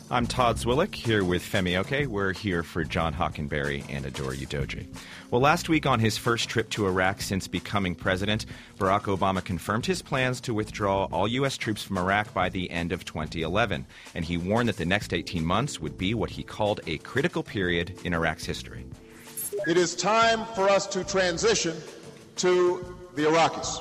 I'm Todd Zwillick, here with Femi Oke. We're here for John Hockenberry and Adore Udoji. Well, last week on his first trip to Iraq since becoming president, Barack Obama confirmed his plans to withdraw all U.S. troops from Iraq by the end of 2011. And he warned that the next 18 months would be what he called a critical period in Iraq's history. It is time for us to transition to the Iraqis.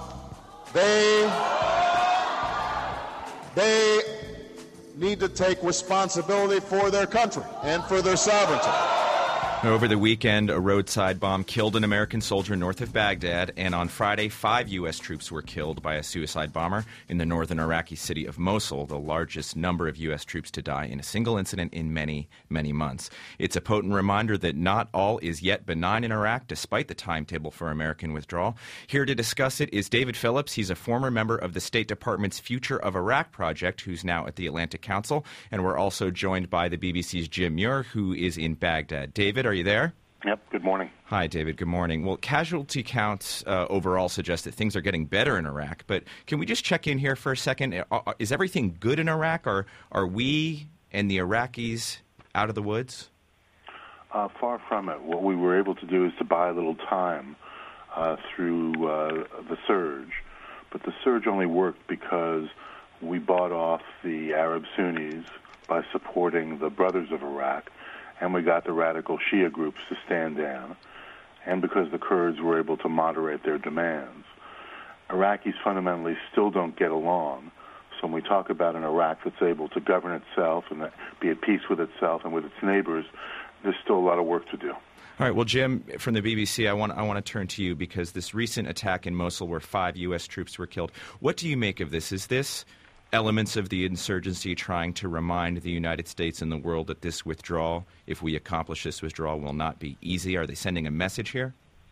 They need to take responsibility for their country and for their sovereignty. Over the weekend, a roadside bomb killed an American soldier north of Baghdad, and on Friday, 5 U.S. troops were killed by a suicide bomber in the northern Iraqi city of Mosul, the largest number of U.S. troops to die in a single incident in many, many months. It's a potent reminder that not all is yet benign in Iraq, despite the timetable for American withdrawal. Here to discuss it is David Phillips. He's a former member of the State Department's Future of Iraq project, who's now at the Atlantic Council, and we're also joined by the BBC's Jim Muir, who is in Baghdad. David, are you there? Yep, good morning. Hi, David. Good morning. Well, casualty counts overall suggest that things are getting better in Iraq, but can we just check in here for a second? Is everything good in Iraq? Are we and the Iraqis out of the woods? Far from it. What we were able to do is to buy a little time through the surge, but the surge only worked because we bought off the Arab Sunnis by supporting the Brothers of Iraq, and we got the radical Shia groups to stand down, and because the Kurds were able to moderate their demands. Iraqis fundamentally still don't get along, so when we talk about an Iraq that's able to govern itself and be at peace with itself and with its neighbors, there's still a lot of work to do. All right. Well, Jim, from the BBC, I want to turn to you because this recent attack in Mosul where 5 U.S. troops were killed, what do you make of this? Is this elements of the insurgency trying to remind the United States and the world that this withdrawal, if we accomplish this withdrawal, will not be easy? Are they sending a message here?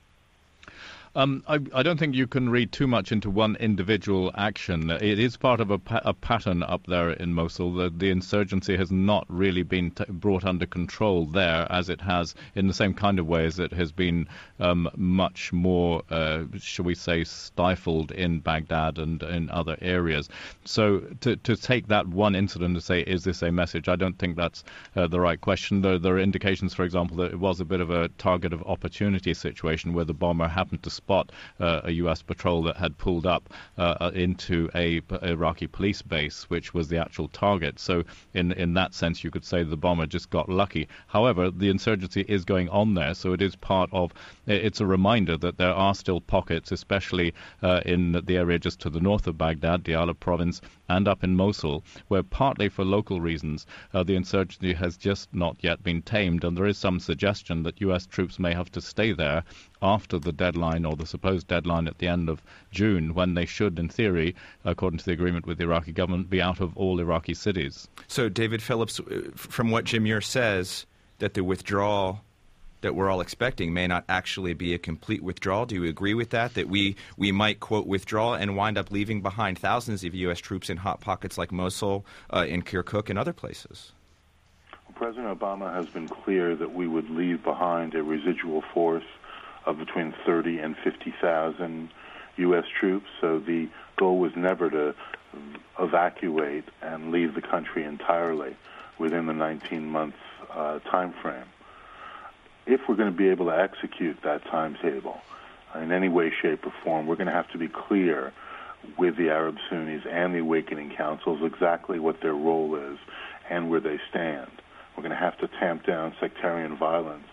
I don't think you can read too much into one individual action. It is part of a pattern up there in Mosul. The insurgency has not really been brought under control there as it has in the same kind of way as it has been much more, shall we say, stifled in Baghdad and in other areas. So to take that one incident and say, is this a message, I don't think that's the right question. There are indications, for example, that it was a bit of a target of opportunity situation where the bomber happened to spot a U.S. patrol that had pulled up into a Iraqi police base, which was the actual target. So in that sense, you could say the bomber just got lucky. However, the insurgency is going on there, so it is part of, it's a reminder that there are still pockets, especially in the area just to the north of Baghdad, Diyala province, and up in Mosul, where partly for local reasons, the insurgency has just not yet been tamed, and there is some suggestion that U.S. troops may have to stay there after the deadline or the supposed deadline at the end of June, when they should, in theory, according to the agreement with the Iraqi government, be out of all Iraqi cities. So, David Phillips, from what Jim Muir says, that the withdrawal that we're all expecting may not actually be a complete withdrawal. Do you agree with that, that we might, quote, withdraw and wind up leaving behind thousands of U.S. troops in hot pockets like Mosul, in Kirkuk, and other places? Well, President Obama has been clear that we would leave behind a residual force of between 30 and 50,000 U.S. troops. So the goal was never to evacuate and leave the country entirely within the 19-month time frame. If we're going to be able to execute that timetable in any way, shape, or form, we're going to have to be clear with the Arab Sunnis and the Awakening Councils exactly what their role is and where they stand. We're going to have to tamp down sectarian violence,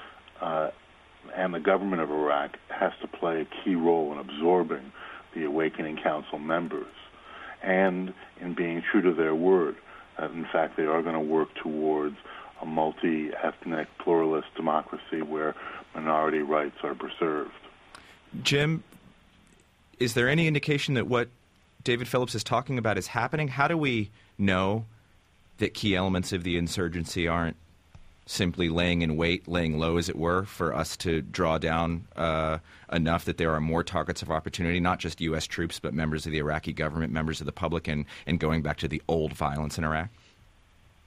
and the government of Iraq has to play a key role in absorbing the Awakening Council members and in being true to their word that, in fact, they are going to work towards a multi-ethnic, pluralist democracy where minority rights are preserved. Jim, is there any indication that what David Phillips is talking about is happening? How do we know that key elements of the insurgency aren't simply laying in wait, laying low, as it were, for us to draw down enough that there are more targets of opportunity, not just U.S. troops, but members of the Iraqi government, members of the public, and going back to the old violence in Iraq?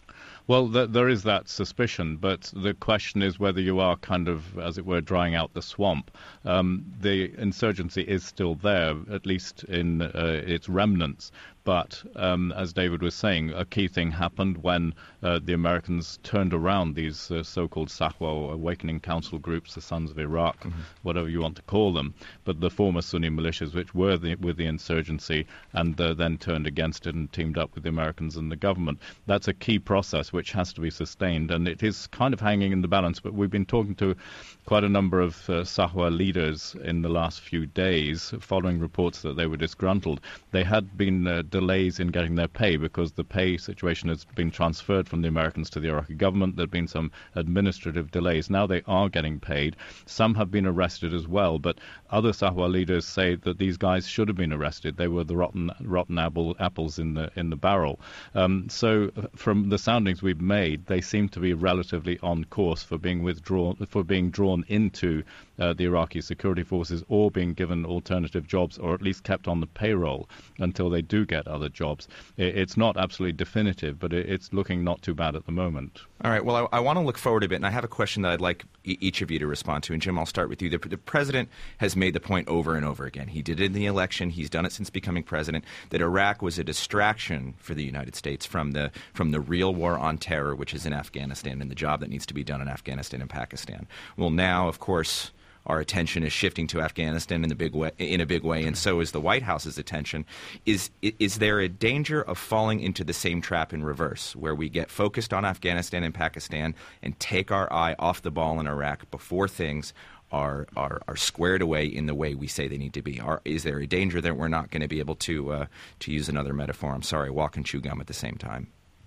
Well, there is that suspicion, but the question is whether you are kind of, as it were, drying out the swamp. The insurgency is still there, at least in its remnants. But as David was saying, a key thing happened when the Americans turned around these so-called Sahwa Awakening Council groups, the Sons of Iraq, whatever you want to call them, but the former Sunni militias which were with the insurgency and then turned against it and teamed up with the Americans and the government. That's a key process which has to be sustained, and it is kind of hanging in the balance. But we've been talking to quite a number of Sahwa leaders in the last few days following reports that they were disgruntled. They had been delays in getting their pay because the pay situation has been transferred from the Americans to the Iraqi government. There have been some administrative delays. Now they are getting paid. Some have been arrested as well, but other Sahwa leaders say that these guys should have been arrested. They were the rotten apples in the barrel. So from the soundings we've made, they seem to be relatively on course for being drawn into the Iraqi security forces or being given alternative jobs, or at least kept on the payroll until they do get other jobs. It's not absolutely definitive, but it's looking not too bad at the moment. All right. Well, I want to look forward a bit, and I have a question that I'd like each of you to respond to. And Jim, I'll start with you. The president has made the point over and over again. He did it in the election. He's done it since becoming president, that Iraq was a distraction for the United States from the real war on terror, which is in Afghanistan, and the job that needs to be done in Afghanistan and Pakistan. Well, now, of course, our attention is shifting to Afghanistan in a big way, and so is the White House's attention. Is there a danger of falling into the same trap in reverse, where we get focused on Afghanistan and Pakistan and take our eye off the ball in Iraq before things are squared away in the way we say they need to be? Is there a danger that we're not going to be able to use another metaphor? I'm sorry, walk and chew gum at the same time.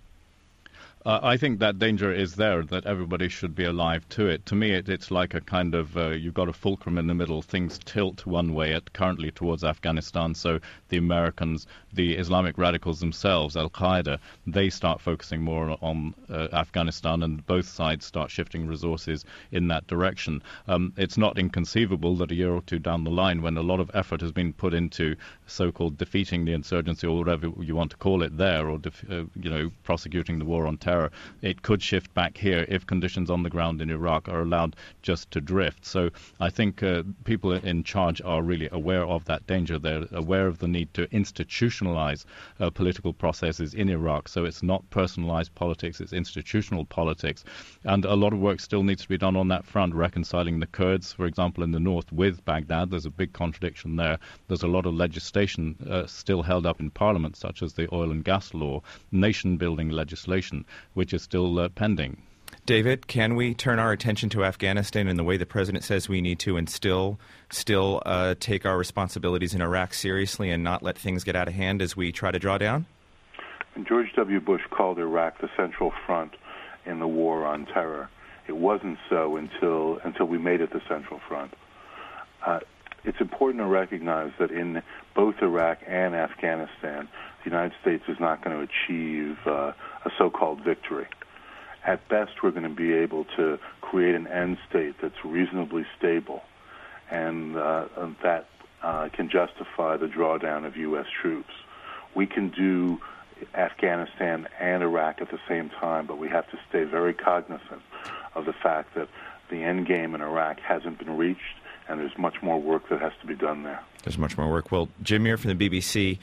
I think that danger is there, that everybody should be alive to it. To me, it's like a kind of, you've got a fulcrum in the middle. Things tilt one way currently towards Afghanistan, so the Americans, the Islamic radicals themselves, Al-Qaeda, they start focusing more on Afghanistan, and both sides start shifting resources in that direction. It's not inconceivable that a year or two down the line, when a lot of effort has been put into so-called defeating the insurgency, or whatever you want to call it there, or prosecuting the war on terror, it could shift back here if conditions on the ground in Iraq are allowed just to drift. So I think people in charge are really aware of that danger. They're aware of the need to institutionalize political processes in Iraq. So it's not personalized politics, it's institutional politics. And a lot of work still needs to be done on that front, reconciling the Kurds, for example, in the north with Baghdad. There's a big contradiction there. There's a lot of legislation still held up in Parliament, such as the oil and gas law, nation-building legislation, which is still pending. David, can we turn our attention to Afghanistan in the way the president says we need to, and still take our responsibilities in Iraq seriously and not let things get out of hand as we try to draw down? And George W. Bush called Iraq the central front in the war on terror. It wasn't so until we made it the central front. It's important to recognize that in both Iraq and Afghanistan, the United States is not going to achieve a so-called victory. At best, we're going to be able to create an end state that's reasonably stable, and that can justify the drawdown of U.S. troops. We can do Afghanistan and Iraq at the same time, but we have to stay very cognizant of the fact that the end game in Iraq hasn't been reached, and there's much more work that has to be done there. There's much more work. Well, Jim Muir from the BBC,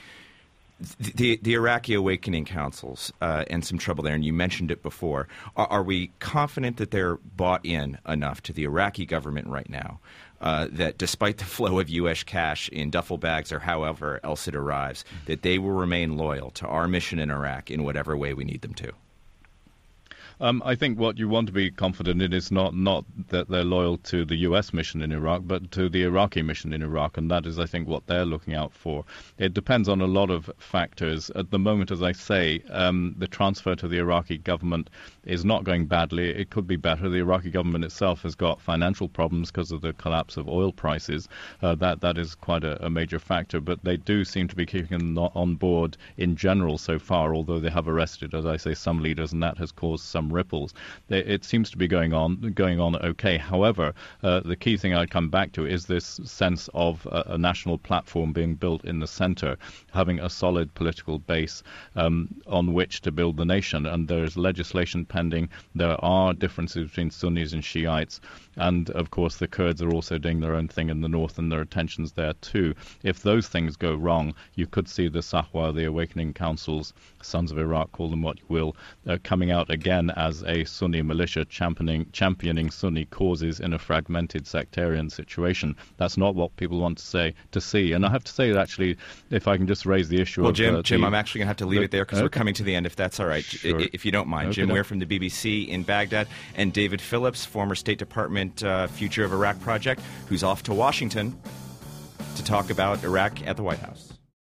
the Iraqi Awakening Councils and some trouble there, and you mentioned it before. Are we confident that they're bought in enough to the Iraqi government right now that despite the flow of U.S. cash in duffel bags or however else it arrives, that they will remain loyal to our mission in Iraq in whatever way we need them to? I think what you want to be confident in is not that they're loyal to the U.S. mission in Iraq, but to the Iraqi mission in Iraq, and that is, I think, what they're looking out for. It depends on a lot of factors. At the moment, as I say, the transfer to the Iraqi government is not going badly. It could be better. The Iraqi government itself has got financial problems because of the collapse of oil prices. That is quite a major factor, but they do seem to be keeping them on board in general so far, although they have arrested, as I say, some leaders, and that has caused some some ripples. It seems to be going on okay. However, the key thing I'd come back to is this sense of a national platform being built in the centre, having a solid political base on which to build the nation. And there's legislation pending. There are differences between Sunnis and Shiites. And, of course, the Kurds are also doing their own thing in the north, and there are tensions there too. If those things go wrong, you could see the Sahwa, the Awakening Councils, Sons of Iraq, call them what you will, coming out again as a Sunni militia championing Sunni causes in a fragmented sectarian situation. That's not what people want to see. And I have to say that, actually, if I can just raise the issue of... Well, Jim, I'm actually going to have to leave it there because we're coming to the end, if that's all right, sure. If you don't mind. Jim Weir from the BBC in Baghdad, and David Phillips, former State Department Future of Iraq Project, who's off to Washington to talk about Iraq at the White House.